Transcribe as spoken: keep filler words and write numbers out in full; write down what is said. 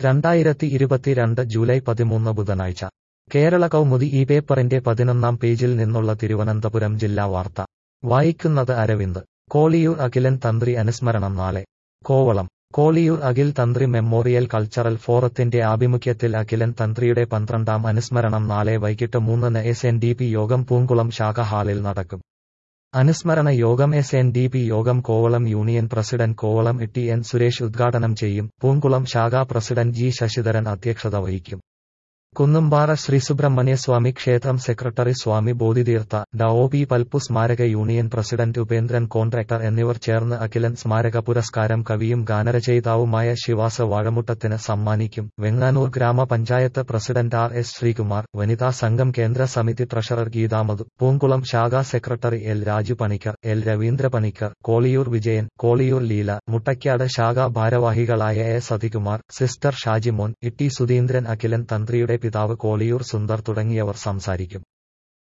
രണ്ടായിരത്തി ഇരുപത്തിരണ്ട് ജൂലൈ പതിമൂന്ന് ബുധനാഴ്ച കേരള കൗമുദി ഈ പേപ്പറിന്റെ പതിനൊന്നാം പേജിൽ നിന്നുള്ള തിരുവനന്തപുരം ജില്ലാ വാർത്ത വായിക്കുന്നത് അരവിന്ദ്. കോളിയൂർ അഖിലൻ തന്ത്രി അനുസ്മരണം നാളെ. കോവളം. കോളിയൂർ അഖിൽ തന്ത്രി മെമ്മോറിയൽ കൾച്ചറൽ ഫോറത്തിന്റെ ആഭിമുഖ്യത്തിൽ അഖിലൻ തന്ത്രിയുടെ പന്ത്രണ്ടാം അനുസ്മരണം നാളെ വൈകിട്ട് മൂന്നിന് എസ് എൻ ഡി പി യോഗം പൂങ്കുളം ശാഖ ഹാളിൽ നടക്കും. അനുസ്മരണ യോഗം എസ് എൻ ഡി പി യോഗം Kovalam union president Kovalam T N Suresh ഉദ്ഘാടനം ചെയ്യും. പൂങ്കുളം ശാഖാ പ്രസിഡന്റ് ജി ശശിധരൻ അധ്യക്ഷത വഹിക്കും. കുന്നുംപാറ ശ്രീസുബ്രഹ്മണ്യസ്വാമി ക്ഷേത്രം secretary Swami Bodhitheertha, Dr P Palpu സ്മാരക യൂണിയൻ പ്രസിഡന്റ് ഉപേന്ദ്രൻ കോൺട്രാക്ടർ എന്നിവർ ചേർന്ന് അഖിലൻ സ്മാരക പുരസ്കാരം കവിയും ഗാനരചയിതാവുമായ ശിവാസ വാഴമുട്ടത്തിന് സമ്മാനിക്കും. വെങ്ങാനൂർ ഗ്രാമപഞ്ചായത്ത് പ്രസിഡന്റ് ആർ എസ് ശ്രീകുമാർ, വനിതാ സംഘം കേന്ദ്ര സമിതി ട്രഷറർ ഗീതാമധു, പൂങ്കുളം ശാഖാ secretary L Raju Panicker, L Raveendra Panicker, Koliyoor Vijayan, Koliyoor Leela, Muttakkad ശാഖാ ഭാരവാഹികളായ A Sathikumar, sister Shajimon, E T Sudheendran, Akhilan തന്ത്രിയുടെ പിതാവ് കോളിയൂർ സുന്ദർ തുടങ്ങിയവർ സംസാരിക്കും.